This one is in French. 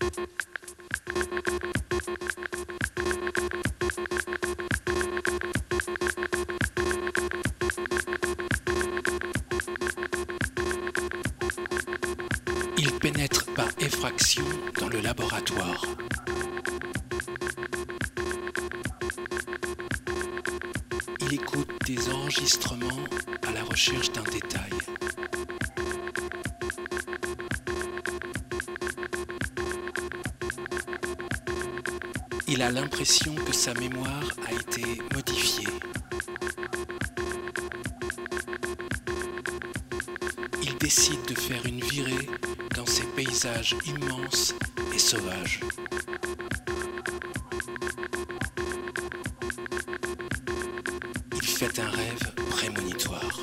Il pénètre par effraction dans le laboratoire. Il écoute des enregistrements à la recherche d'un détail. Il a l'impression que sa mémoire a été modifiée. Il décide de faire une virée dans ces paysages immenses et sauvages. Il fait un rêve prémonitoire.